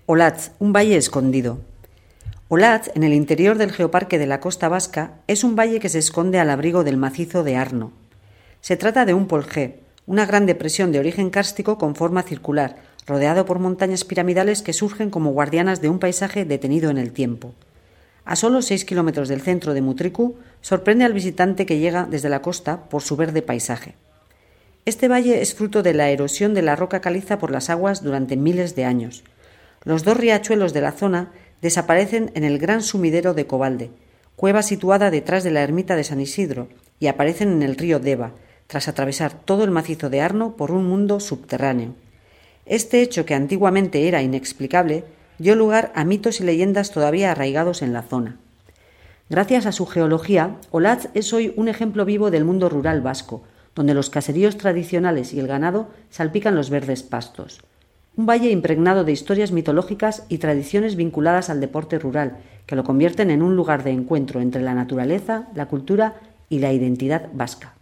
Olatz, un valle escondido. Olatz, en el interior del geoparque de la costa vasca, es un valle que se esconde al abrigo del macizo de Arno. Se trata de un polje, una gran depresión de origen kárstico con forma circular, rodeado por montañas piramidales que surgen como guardianas de un paisaje detenido en el tiempo. A solo 6 kilómetros del centro de Mutriku, sorprende al visitante que llega desde la costa por su verde paisaje. Este valle es fruto de la erosión de la roca caliza por las aguas durante miles de años. Los dos riachuelos de la zona desaparecen en el gran sumidero de Cobalde, cueva situada detrás de la ermita de San Isidro, y aparecen en el río Deva, tras atravesar todo el macizo de Arno por un mundo subterráneo. Este hecho, que antiguamente era inexplicable, dio lugar a mitos y leyendas todavía arraigados en la zona. Gracias a su geología, Olatz es hoy un ejemplo vivo del mundo rural vasco, donde los caseríos tradicionales y el ganado salpican los verdes pastos. Un valle impregnado de historias mitológicas y tradiciones vinculadas al deporte rural, que lo convierten en un lugar de encuentro entre la naturaleza, la cultura y la identidad vasca.